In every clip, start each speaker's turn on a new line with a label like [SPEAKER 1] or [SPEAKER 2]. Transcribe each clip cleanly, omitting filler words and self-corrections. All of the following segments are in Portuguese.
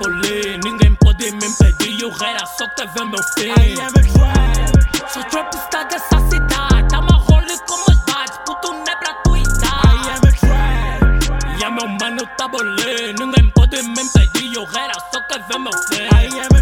[SPEAKER 1] bolê, ninguém pode me impedir. O rei era só que teve meu fim. Sou trapista dessa cidade, dá uma role como os bates, puto não é pra tua idade. E a meu mano tá bolê, ninguém pode me impedir. O rei era só que teve meu fim.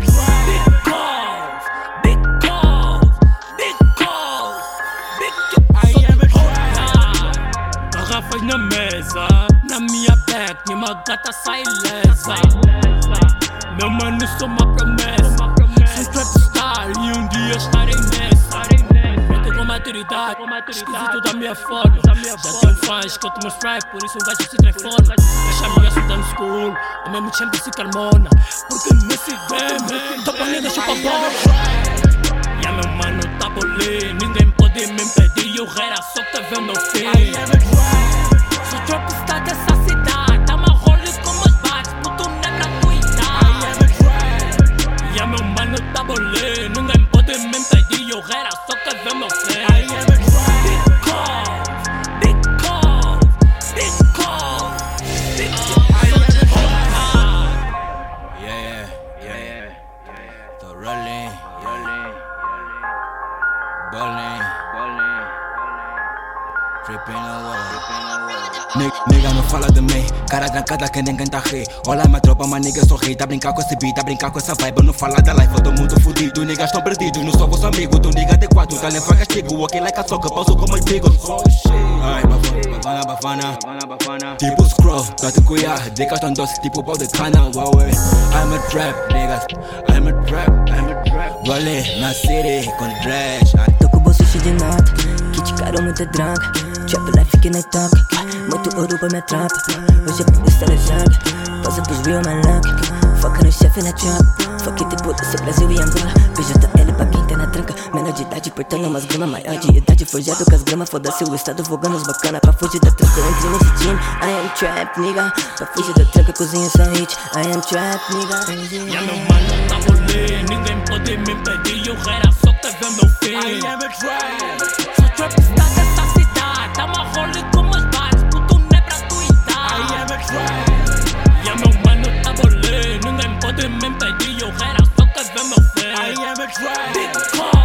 [SPEAKER 1] Garrafas na mesa, na minha back, nenhuma gata sai ilesa. Meu mano, sou uma promessa. Sou trapstar e um dia estarei nessa. Eu tô com maturidade, esquisito da minha forma. Já tenho fãs que eu te mostrei, por isso um gajo se transforma. Deixa-me estudar no school, ao mesmo tempo se carmona. Porque nesse game, tô pra nigga chupa bola. E a meu mano tá bolê, ninguém pode me impedir. O rei era só que teve meu fim. Sou trapista dessa cidade, dá uma role como os bates, puto não é pra tua idade. E a meu mano tá bolê, ninguém pode me impedir. O rei era só que teve meu fim.
[SPEAKER 2] Tô rolling, ballin', trippin' away. Nigga não fala de mim, cara trancada que ninguém tá ri. Olha minha tropa, mas nigga sorri. Tá brincar com esse beat, tá brincar com essa vibe. Não fala da life, todo mundo fudido. Niggas tão perdidos, não sou vosso amigo. Tu nigga adequado, tá levando castigo. Ok, like a soca, pauso como os bigos. Ai, bafana. Tipo scroll, tá te cuidar. Dicas tão doces, tipo pau de cana. I'm a trap, niggas. I'm a trap. Rolê na city com trash.
[SPEAKER 3] Tô com o bolso cheio de nota, kit caro, muita droga. Trap life que nem toca, muito ouro pra minha tropa. Hoje é por isso ela joga, pausa pros real man luck. Foca no chefe na tropa, foca em puta, seu Brasil e Angola. BJL pra quem tá na tranca, menor de idade portando umas grama. Maior de idade forjado com as gramas, foda-se o estado vogando os bacana. Pra fugir da tranca, eu entrei nesse time. I am trap, nigga. Pra fugir da tranca, cozinho só hit. I am trap, nigga.
[SPEAKER 1] E a meu mano tá bolê, ninguém pode me impedir. O rei era só que teve meu fim. Sou trapista dessa cidade, dá uma role como os bates, puto não é pra tua idade. E a meu mano tá bolê, ninguém pode me impedir. O rei era só que teve meu fim.